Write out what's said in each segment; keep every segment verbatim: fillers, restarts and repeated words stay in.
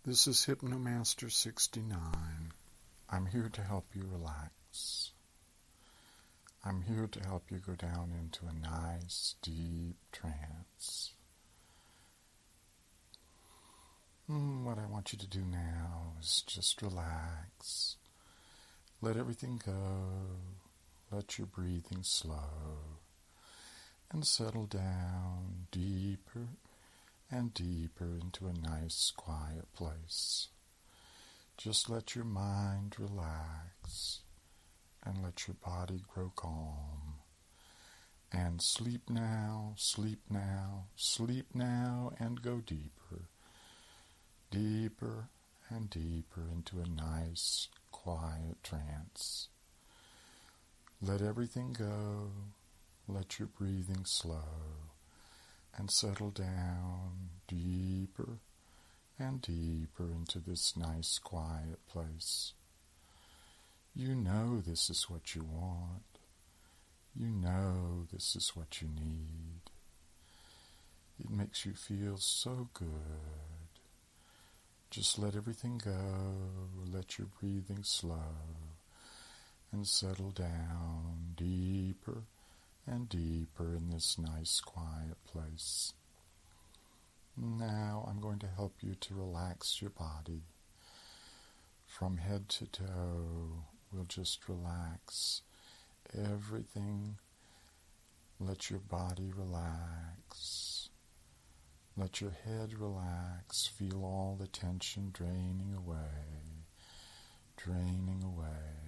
This is Hypnomaster sixty-nine. I'm here to help you relax. I'm here to help you go down into a nice, deep trance. Mm, what I want you to do now is just relax. Let everything go. Let your breathing slow. And settle down deeper and deeper into a nice, quiet place. Just let your mind relax and let your body grow calm. And sleep now, sleep now, sleep now, and go deeper, deeper and deeper into a nice, quiet trance. Let everything go. Let your breathing slow. And settle down deeper and deeper into this nice, quiet place. You know this is what you want. You know this is what you need. It makes you feel so good. Just let everything go. Let your breathing slow. And settle down deeper and deeper in this nice, quiet place. Now I'm going to help you to relax your body. From head to toe, we'll just relax everything. Let your body relax. Let your head relax. Feel all the tension draining away, draining away.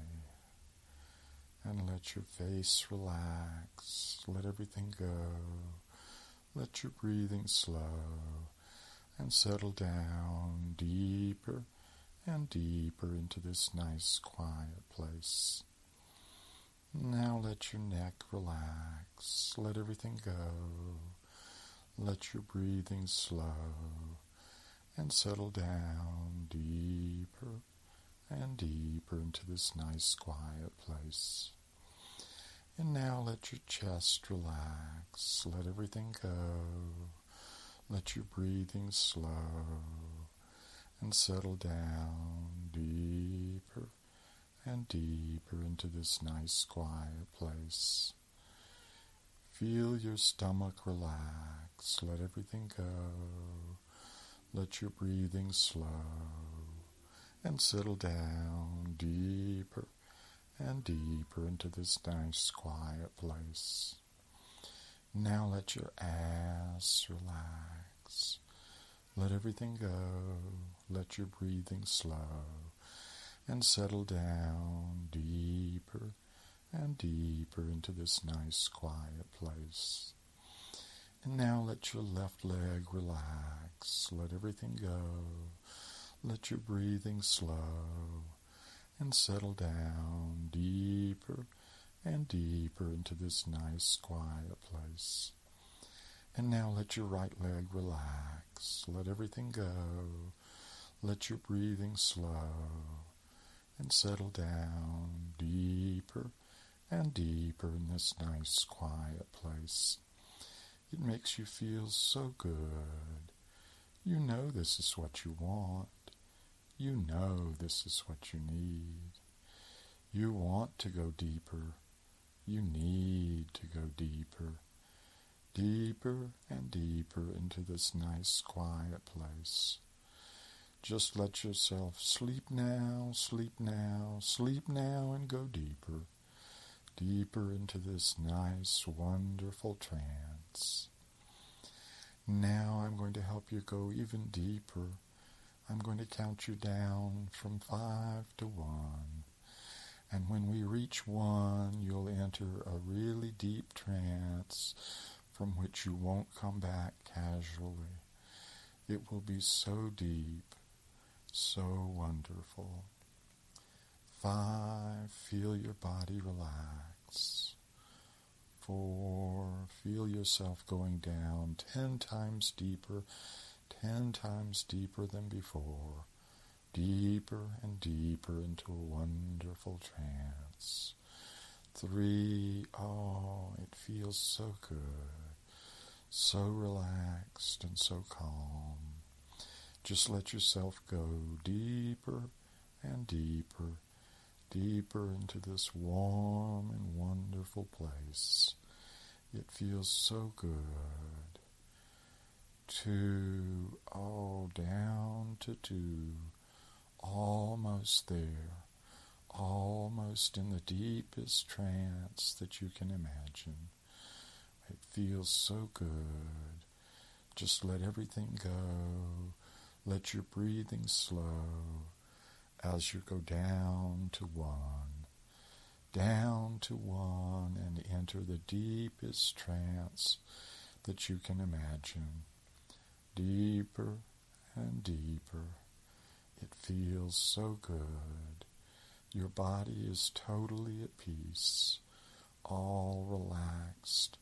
And let your face relax. Let everything go. Let your breathing slow. And settle down deeper and deeper into this nice, quiet place. Now let your neck relax. Let everything go. Let your breathing slow. And settle down deeper and deeper into this nice, quiet place. And now let your chest relax. Let everything go. Let your breathing slow. And settle down deeper and deeper into this nice, quiet place. Feel your stomach relax. Let everything go. Let your breathing slow. And settle down deeper and deeper into this nice, quiet place. Now let your ass relax. Let everything go. Let your breathing slow. And settle down deeper and deeper into this nice, quiet place. And now let your left leg relax. Let everything go. Let your breathing slow and settle down deeper and deeper into this nice, quiet place. And now let your right leg relax. Let everything go. Let your breathing slow and settle down deeper and deeper in this nice, quiet place. It makes you feel so good. You know this is what you want. You know this is what you need. You want to go deeper. You need to go deeper. Deeper and deeper into this nice, quiet place. Just let yourself sleep now, sleep now, sleep now, and go deeper. Deeper into this nice, wonderful trance. Now I'm going to help you go even deeper. I'm going to count you down from five to one. And when we reach one, you'll enter a really deep trance from which you won't come back casually. It will be so deep, so wonderful. Five, feel your body relax. Four, feel yourself going down ten times deeper, ten times deeper than before, deeper and deeper into a wonderful trance. Three, oh, it feels so good, so relaxed and so calm. Just let yourself go deeper and deeper, deeper into this warm and wonderful place. It feels so good. Two, oh, down to two, almost there, almost in the deepest trance that you can imagine. It feels so good. Just let everything go. Let your breathing slow as you go down to one, down to one, and enter the deepest trance that you can imagine. Deeper and deeper. It feels so good. Your body is totally at peace, all relaxed,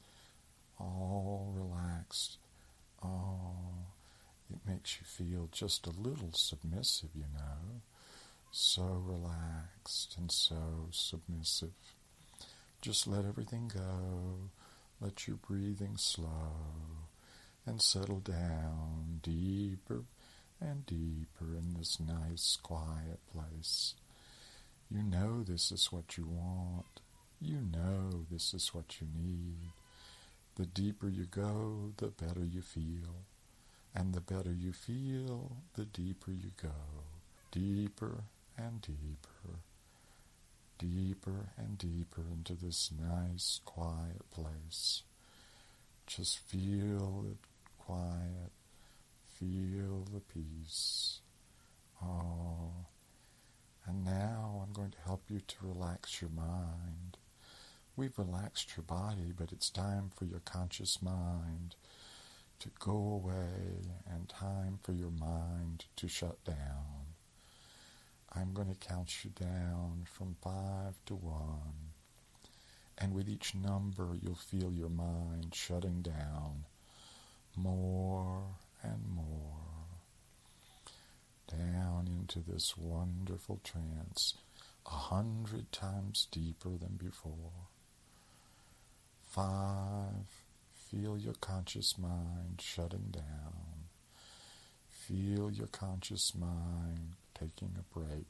all relaxed. Oh, it makes you feel just a little submissive, you know. So relaxed and so submissive. Just let everything go. Let your breathing slow and settle down deeper and deeper in this nice, quiet place. You know this is what you want. You know this is what you need. The deeper you go, the better you feel. And the better you feel, the deeper you go. Deeper and deeper. Deeper and deeper into this nice, quiet place. Just feel it quiet. Feel the peace. Oh. And now I'm going to help you to relax your mind. We've relaxed your body, but it's time for your conscious mind to go away and time for your mind to shut down. I'm going to count you down from five to one. And with each number, you'll feel your mind shutting down more and more. Down into this wonderful trance, a hundred times deeper than before. Five, feel your conscious mind shutting down. Feel your conscious mind taking a break.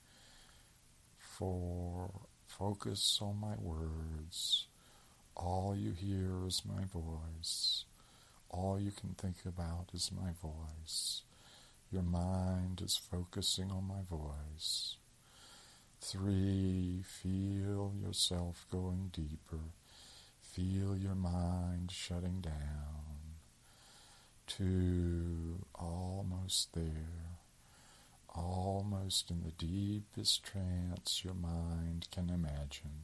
Four, focus on my words. All you hear is my voice. All you can think about is my voice. Your mind is focusing on my voice. Three, feel yourself going deeper. Feel your mind shutting down. Two, almost there. Almost in the deepest trance your mind can imagine.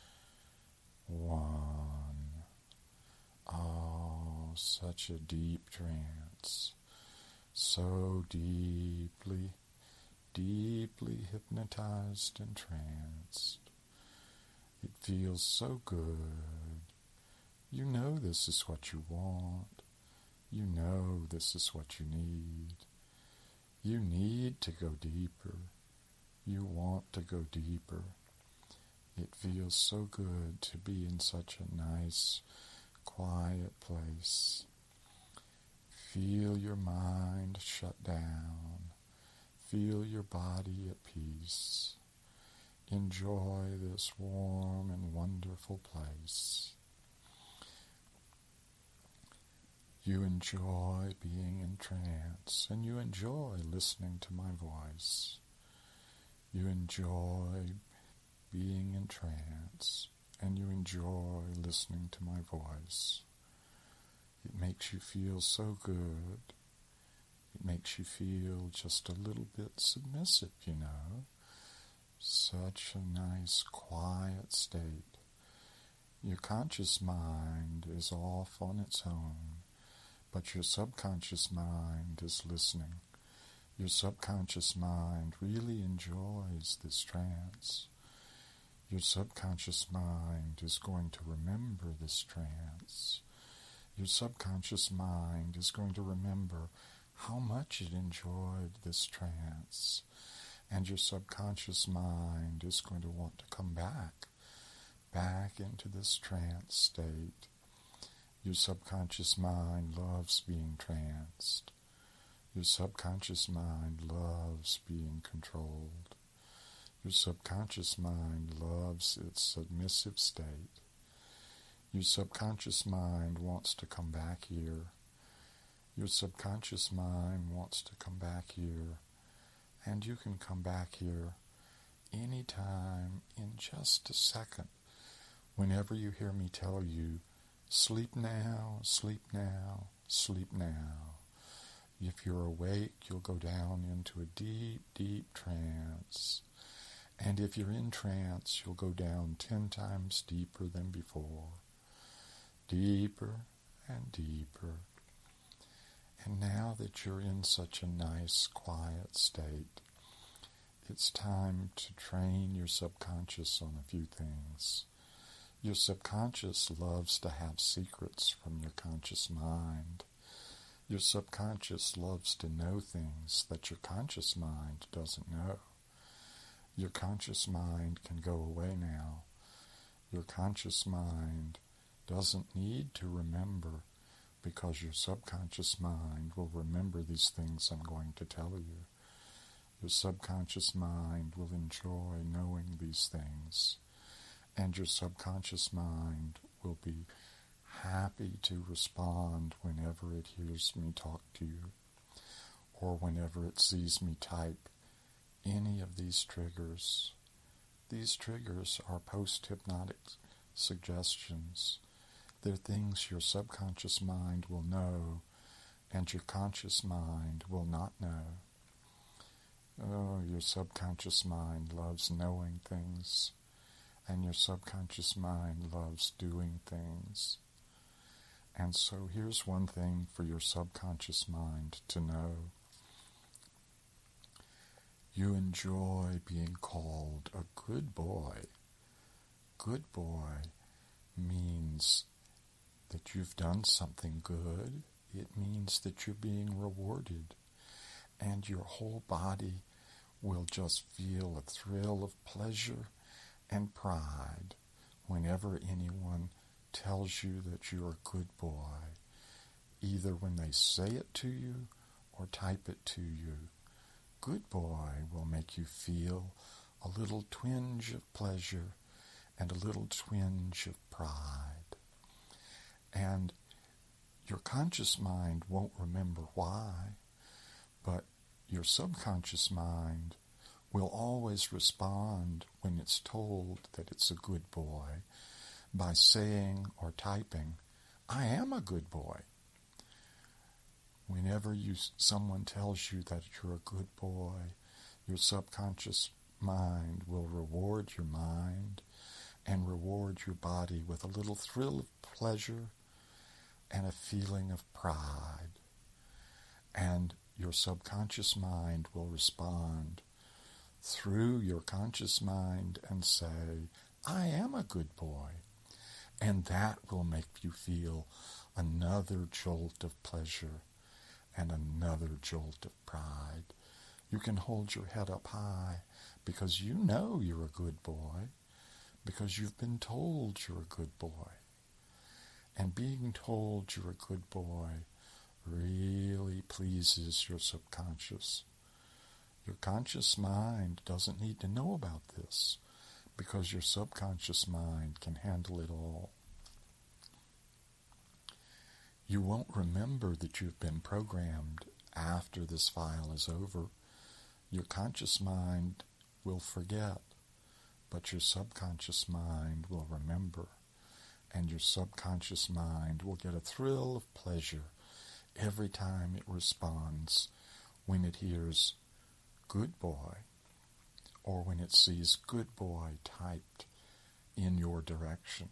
One. Oh, such a deep trance. So deeply, deeply hypnotized and tranced. It feels so good. You know this is what you want. You know this is what you need. You need to go deeper. You want to go deeper. It feels so good to be in such a nice, quiet place. Feel your mind shut down. Feel your body at peace. Enjoy this warm and wonderful place. You enjoy being in trance, and you enjoy listening to my voice. You enjoy being in trance, and you enjoy listening to my voice. It makes you feel so good. It makes you feel just a little bit submissive, you know. Such a nice, quiet state. Your conscious mind is off on its own, but your subconscious mind is listening. Your subconscious mind really enjoys this trance. Your subconscious mind is going to remember this trance. Your subconscious mind is going to remember how much it enjoyed this trance. And your subconscious mind is going to want to come back, back into this trance state. Your subconscious mind loves being tranced. Your subconscious mind loves being controlled. Your subconscious mind loves its submissive state. Your subconscious mind wants to come back here. Your subconscious mind wants to come back here. And you can come back here anytime in just a second. Whenever you hear me tell you, sleep now, sleep now, sleep now. If you're awake, you'll go down into a deep, deep trance. And if you're in trance, you'll go down ten times deeper than before. Deeper and deeper. And now that you're in such a nice, quiet state, it's time to train your subconscious on a few things. Your subconscious loves to have secrets from your conscious mind. Your subconscious loves to know things that your conscious mind doesn't know. Your conscious mind can go away now. Your conscious mind doesn't need to remember, because your subconscious mind will remember these things I'm going to tell you. Your subconscious mind will enjoy knowing these things, and your subconscious mind will be happy to respond whenever it hears me talk to you, or whenever it sees me type any of these triggers. These triggers are post-hypnotic suggestions. They're things your subconscious mind will know and your conscious mind will not know. Oh, your subconscious mind loves knowing things, and your subconscious mind loves doing things. And so here's one thing for your subconscious mind to know. You enjoy being called a good boy. Good boy means that you've done something good. It means that you're being rewarded. And your whole body will just feel a thrill of pleasure and pride whenever anyone tells you that you're a good boy, either when they say it to you or type it to you. Good boy will make you feel a little twinge of pleasure and a little twinge of pride. And your conscious mind won't remember why, but your subconscious mind will always respond when it's told that it's a good boy by saying or typing, I am a good boy. Whenever you someone tells you that you're a good boy, your subconscious mind will reward your mind and reward your body with a little thrill of pleasure and a feeling of pride. And your subconscious mind will respond through your conscious mind and say, I am a good boy. And that will make you feel another jolt of pleasure and another jolt of pride. You can hold your head up high because you know you're a good boy, because you've been told you're a good boy. And being told you're a good boy really pleases your subconscious. Your conscious mind doesn't need to know about this because your subconscious mind can handle it all. You won't remember that you've been programmed after this file is over. Your conscious mind will forget, but your subconscious mind will remember. And your subconscious mind will get a thrill of pleasure every time it responds when it hears good boy or when it sees good boy typed in your direction.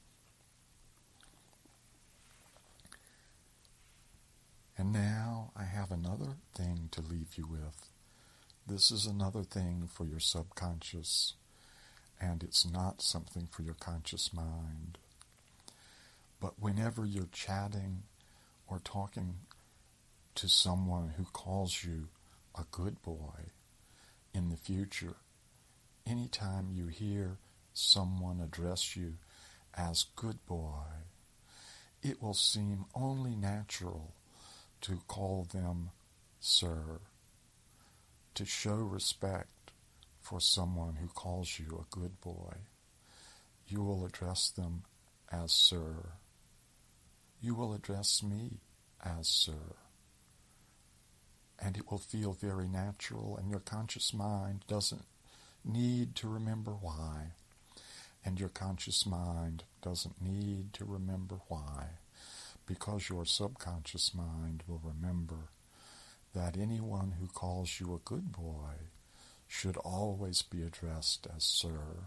And now I have another thing to leave you with. This is another thing for your subconscious, and it's not something for your conscious mind. But whenever you're chatting or talking to someone who calls you a good boy in the future, anytime you hear someone address you as good boy, it will seem only natural to call them sir. To show respect for someone who calls you a good boy, you will address them as sir. You will address me as sir. And it will feel very natural, and your conscious mind doesn't need to remember why. And your conscious mind doesn't need to remember why, because your subconscious mind will remember that anyone who calls you a good boy should always be addressed as sir.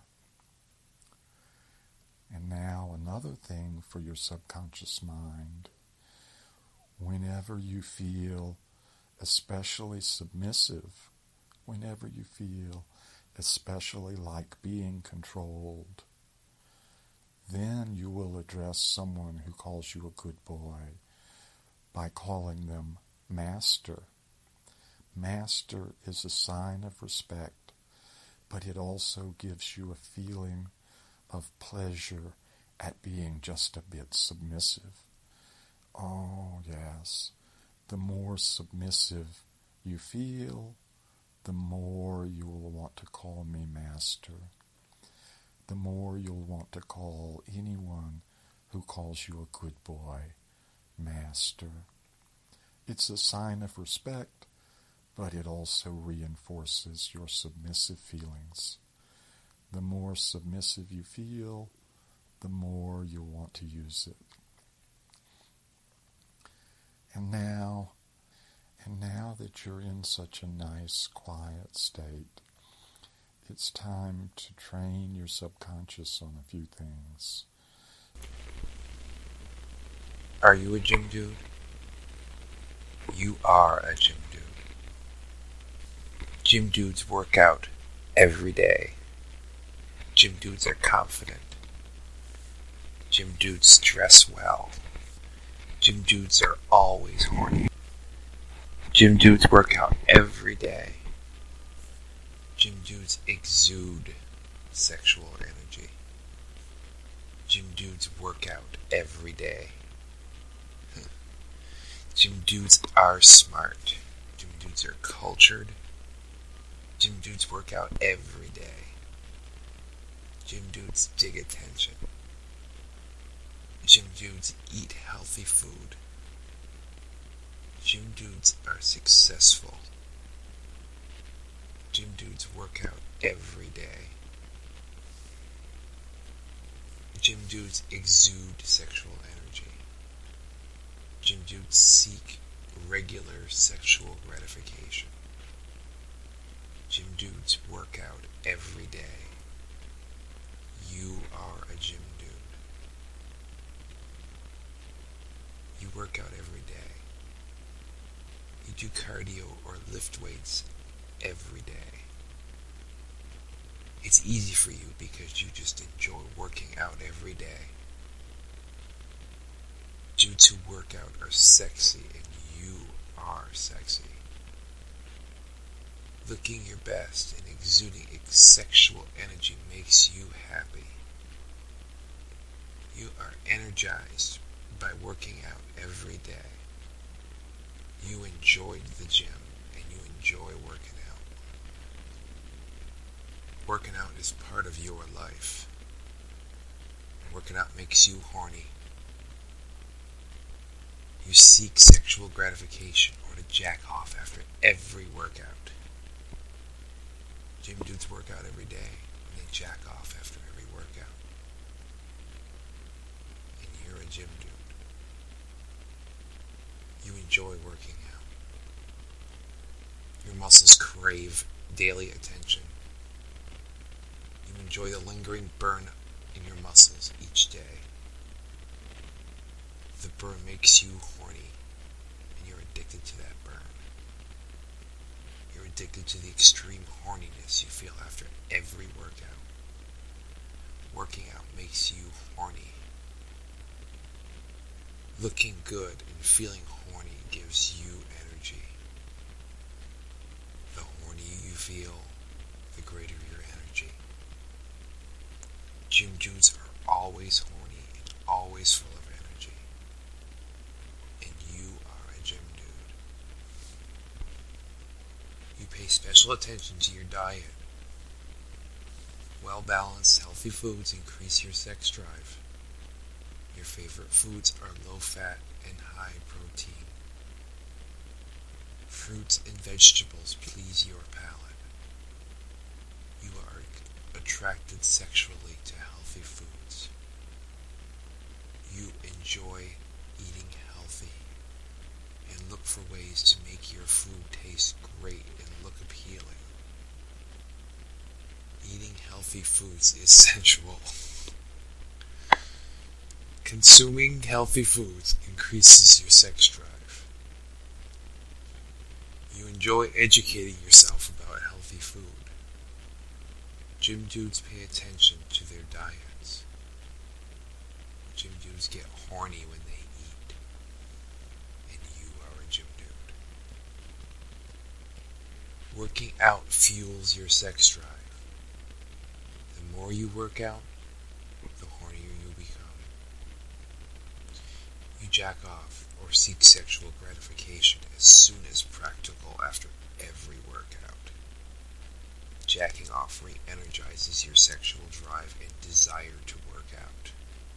And now another thing for your subconscious mind. Whenever you feel especially submissive, whenever you feel especially like being controlled, then you will address someone who calls you a good boy by calling them master. Master is a sign of respect, but it also gives you a feeling of pleasure at being just a bit submissive. Oh, yes, the more submissive you feel, the more you will want to call me master. The more you'll want to call anyone who calls you a good boy master. It's a sign of respect, but it also reinforces your submissive feelings. The more submissive you feel, the more you'll want to use it. And now, and now that you're in such a nice, quiet state, it's time to train your subconscious on a few things. Are you a gym dude? You are a gym dude. Gym dudes work out every day. Gym dudes are confident. Gym dudes dress well. Gym dudes are always horny. Gym dudes work out every day. Gym dudes exude sexual energy. Gym dudes work out every day. Gym dudes are smart. Gym dudes are cultured. Gym dudes work out every day. Gym dudes dig attention. Gym dudes eat healthy food. Gym dudes are successful. Gym dudes work out every day. Gym dudes exude sexual energy. Gym dudes seek regular sexual gratification. Gym dudes work out every day. You are a gym dude. You work out every day. You do cardio or lift weights every day. It's easy for you because you just enjoy working out every day. Dudes who work out are sexy, and you are sexy. Looking your best and exuding sexual energy makes you happy. You are energized by working out every day. You enjoyed the gym, and you enjoy working out. Working out is part of your life. Working out makes you horny. You seek sexual gratification or to jack off after every workout. Gym dudes work out every day, and they jack off after every workout. And you're a gym dude. You enjoy working out. Your muscles crave daily attention. You enjoy the lingering burn in your muscles each day. The burn makes you horny, and you're addicted to that burn. You're addicted to the extreme horniness you feel after every workout. Working out makes you horny. Looking good and feeling horny gives you energy. The hornier you feel, the greater your energy. Gym dudes are always horny and always full of energy. And you are a gym dude. special attention to your diet. Well-balanced, healthy foods increase your sex drive. Your favorite foods are low-fat and high-protein. Fruits and vegetables please your palate. You are attracted sexually to healthy foods. You enjoy eating healthy and look for ways to make your food taste great and look appealing. Eating healthy foods is sensual. Consuming healthy foods increases your sex drive. You enjoy educating yourself about healthy food. Gym dudes pay attention to their diets. Gym dudes get horny when they eat. And you are a gym dude. Working out fuels your sex drive. The more you work out, the hornier you become. You jack off or seek sexual gratification as soon as practical after every workout. Jacking off re-energizes your sexual drive and desire to work out.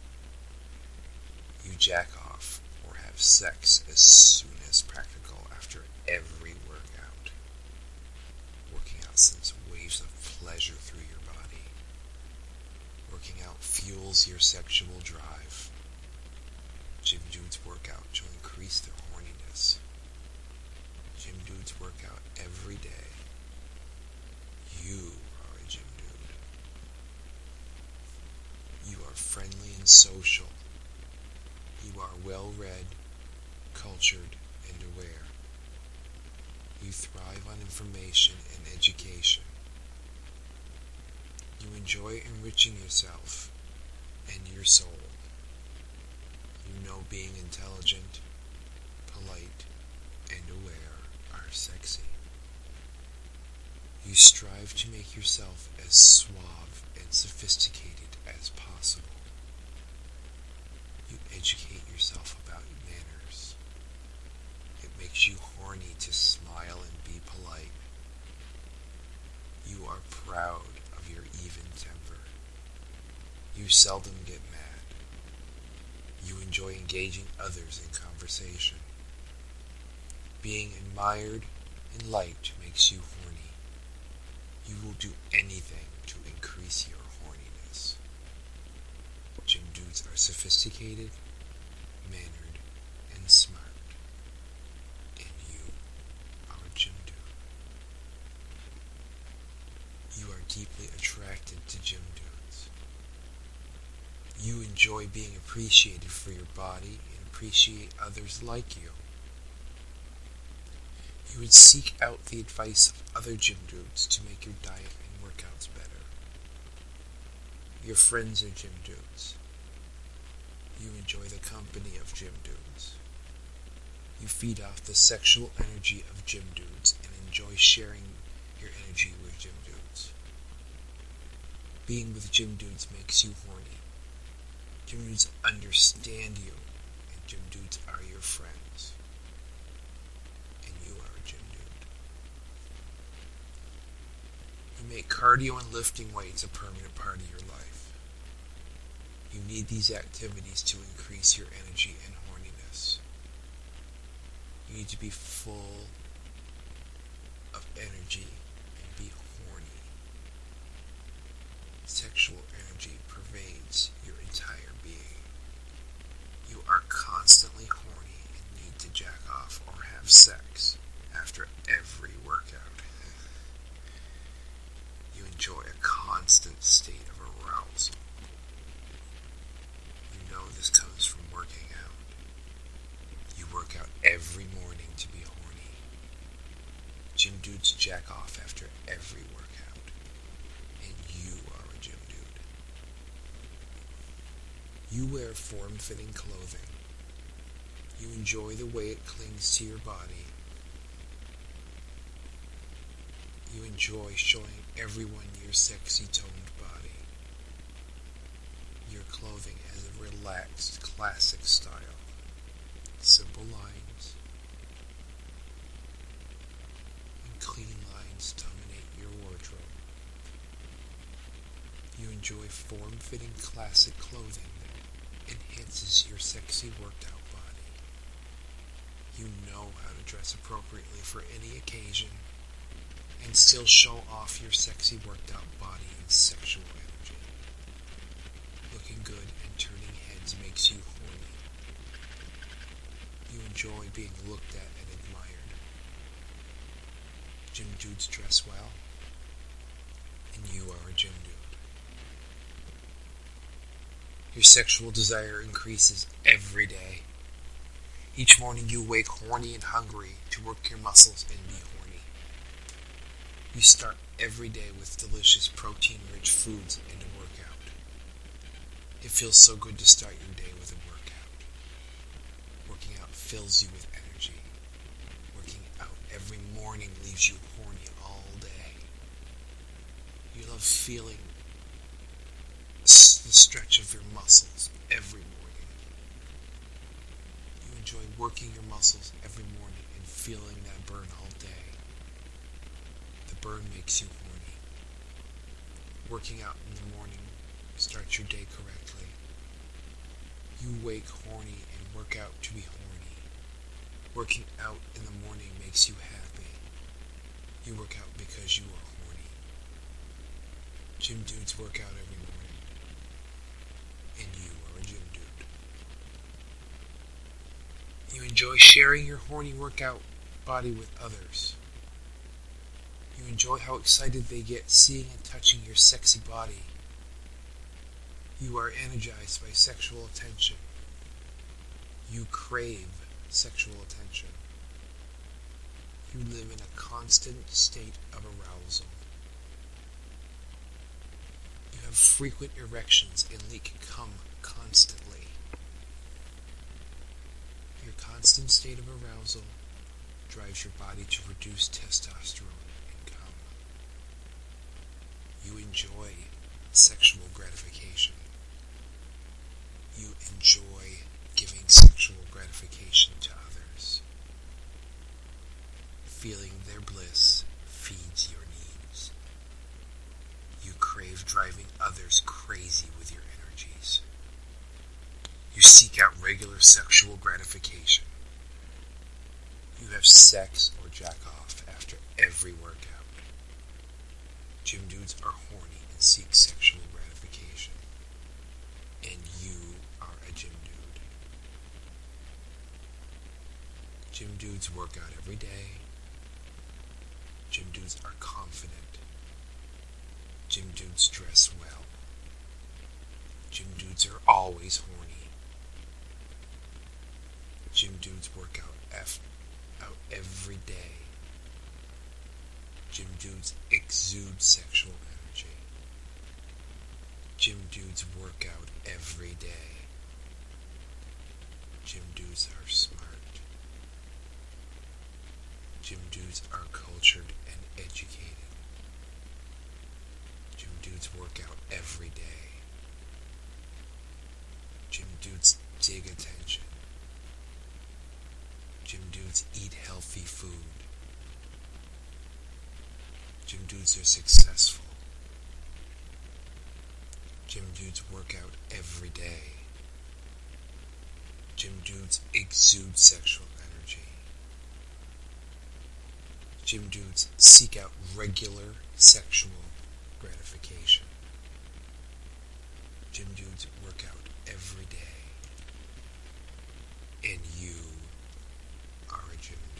You jack off or have sex as soon as practical after every workout. Working out sends waves of pleasure through your body. Working out fuels your sexual drive. Gym dudes work out to increase their horniness. Gym dudes work out every day. You are a gym dude. You are friendly and social. You are well-read, cultured, and aware. You thrive on information and education. You enjoy enriching yourself and your soul. You know being intelligent, polite, and aware are sexy. You strive to make yourself as suave and sophisticated as possible. You educate yourself about manners. It makes you horny to smile and be polite. You are proud of your even temper. You seldom get mad. You enjoy engaging others in conversation. Being admired and liked makes you horny. You will do anything to increase your horniness. Gym dudes are sophisticated, mannered, and smart. And you are a gym dude. You are deeply attracted to gym dudes. You enjoy being appreciated for your body and appreciate others like you. You would seek out the advice of other gym dudes to make your diet and workouts better. Your friends are gym dudes. You enjoy the company of gym dudes. You feed off the sexual energy of gym dudes and enjoy sharing your energy with gym dudes. Being with gym dudes makes you horny. Gym dudes understand you, and gym dudes are your friends. And you are a gym dude. You make cardio and lifting weights a permanent part of your life. You need these activities to increase your energy and horniness. You need to be full of energy and be horny. Sexual energy pervades your entire being. You are constantly horny and need to jack off or have sex after every workout. You enjoy a constant state of arousal. You know this comes from working out. You work out every morning to be horny. Gym dudes jack off after every workout. And you are a gym dude. You wear form-fitting clothing. You enjoy the way it clings to your body. You enjoy showing everyone your sexy toned body. Your clothing has a relaxed, classic style. Simple lines and clean lines enjoy form-fitting classic clothing that enhances your sexy worked-out body. You know how to dress appropriately for any occasion and still show off your sexy worked-out body and sexual energy. Looking good and turning heads makes you horny. You enjoy being looked at and admired. Gym dudes dress well, and you are a gym dude. Your sexual desire increases every day. Each morning you wake horny and hungry to work your muscles and be horny. You start every day with delicious protein-rich foods and a workout. It feels so good to start your day with a workout. Working out fills you with energy. Working out every morning leaves you horny all day. You love feeling the stretch of your muscles every morning. You enjoy working your muscles every morning and feeling that burn all day. The burn makes you horny. Working out in the morning starts your day correctly. You wake horny and work out to be horny. Working out in the morning makes you happy. You work out because you are horny. Gym dudes work out every morning. And you are a gym dude. You enjoy sharing your horny workout body with others. You enjoy how excited they get seeing and touching your sexy body. You are energized by sexual attention. You crave sexual attention. You live in a constant state of arousal. You have frequent erections and leak cum constantly. Your constant state of arousal drives your body to reduce testosterone and cum. You enjoy sexual gratification. You enjoy giving sexual gratification to others. Feeling their bliss feeds your needs. You crave driving others crazy with your energies. You seek out regular sexual gratification. You have sex or jack off after every workout. Gym dudes are horny and seek sexual gratification. And you are a gym dude. Gym dudes work out every day. Gym dudes are confident. Gym dudes dress well. Gym dudes are always horny. Gym dudes work out, F- out every day. Gym dudes exude sexual energy. Gym dudes work out every day. Gym dudes are smart. Gym dudes are cultured and educated. Gym dudes work out every day. Gym dudes dig attention. Gym dudes eat healthy food. Gym dudes are successful. Gym dudes work out every day. Gym dudes exude sexual energy. Gym dudes seek out regular sexual gratification. Gym dudes work out every day. And you are a gym dude.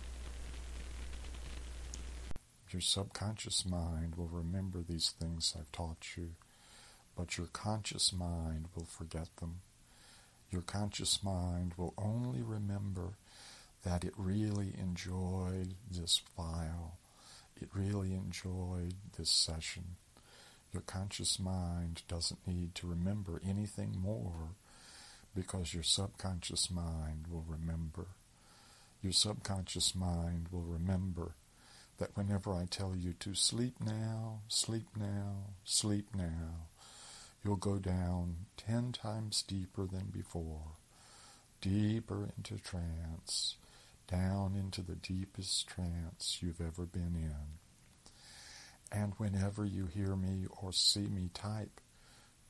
Your subconscious mind will remember these things I've taught you, but your conscious mind will forget them. Your conscious mind will only remember that it really enjoyed this file. It really enjoyed this session. Your conscious mind doesn't need to remember anything more because your subconscious mind will remember. Your subconscious mind will remember that whenever I tell you to sleep now, sleep now, sleep now, you'll go down ten times deeper than before, deeper into trance, down into the deepest trance you've ever been in. And whenever you hear me or see me type,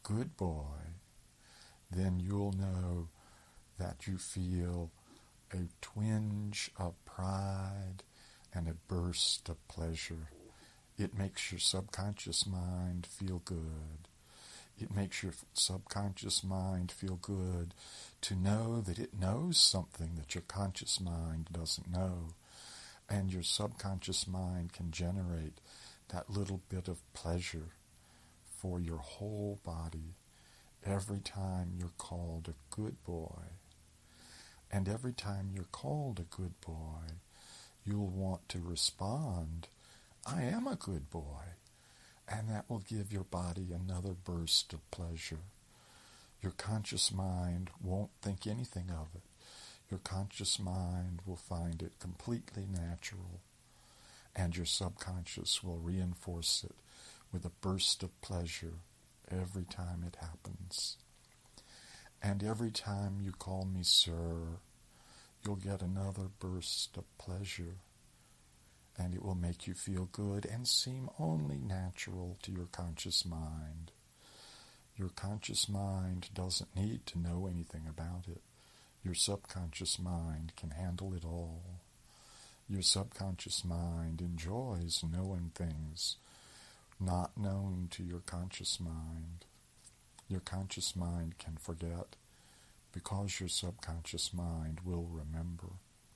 good boy, then you'll know that you feel a twinge of pride and a burst of pleasure. It makes your subconscious mind feel good. It makes your subconscious mind feel good to know that it knows something that your conscious mind doesn't know. And your subconscious mind can generate that little bit of pleasure for your whole body every time you're called a good boy. And every time you're called a good boy, you'll want to respond, I am a good boy. And that will give your body another burst of pleasure. Your conscious mind won't think anything of it. Your conscious mind will find it completely natural. And your subconscious will reinforce it with a burst of pleasure every time it happens. And every time you call me sir, you'll get another burst of pleasure. And it will make you feel good and seem only natural to your conscious mind. Your conscious mind doesn't need to know anything about it. Your subconscious mind can handle it all. Your subconscious mind enjoys knowing things not known to your conscious mind. Your conscious mind can forget because your subconscious mind will remember.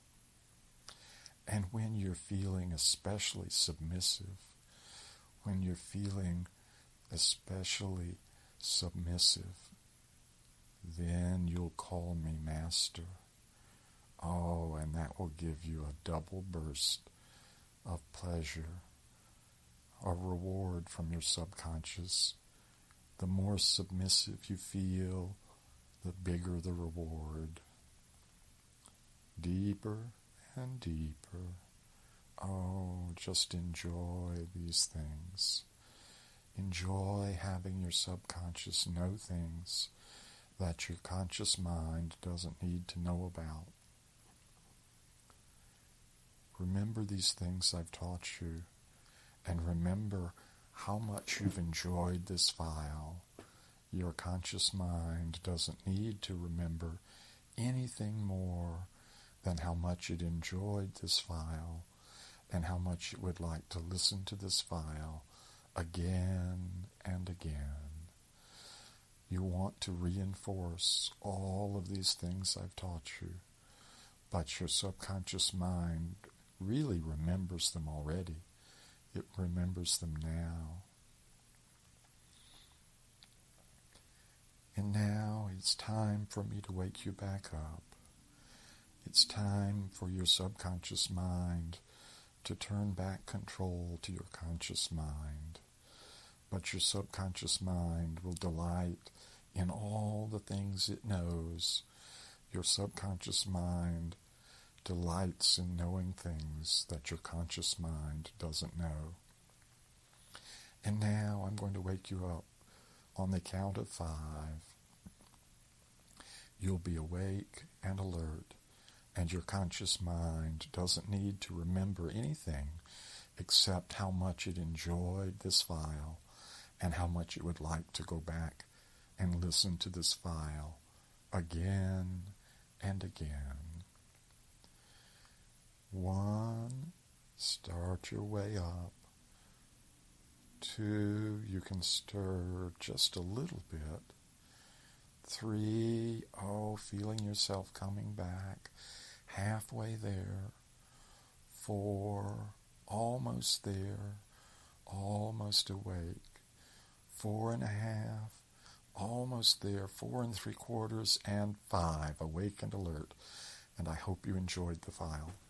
And when you're feeling especially submissive, when you're feeling especially submissive, then you'll call me master. Oh, and that will give you a double burst of pleasure, a reward from your subconscious. The more submissive you feel, the bigger the reward. Deeper and deeper. Oh, just enjoy these things. Enjoy having your subconscious know things that your conscious mind doesn't need to know about. Remember these things I've taught you, and remember how much you've enjoyed this file. Your conscious mind doesn't need to remember anything more than how much it enjoyed this file and how much it would like to listen to this file again and again. You want to reinforce all of these things I've taught you, but your subconscious mind really remembers them already. It remembers them now. And now it's time for me to wake you back up. It's time for your subconscious mind to turn back control to your conscious mind. But your subconscious mind will delight in all the things it knows. Your subconscious mind delights in knowing things that your conscious mind doesn't know. And now I'm going to wake you up on the count of five. You'll be awake and alert, and your conscious mind doesn't need to remember anything except how much it enjoyed this file and how much it would like to go back and listen to this file again and again. One, start your way up. Two, you can stir just a little bit. Three, oh, feeling yourself coming back, halfway there. Four, almost there, almost awake. Four and a half, almost there. Four and three quarters, and five, awake and alert. And I hope you enjoyed the file.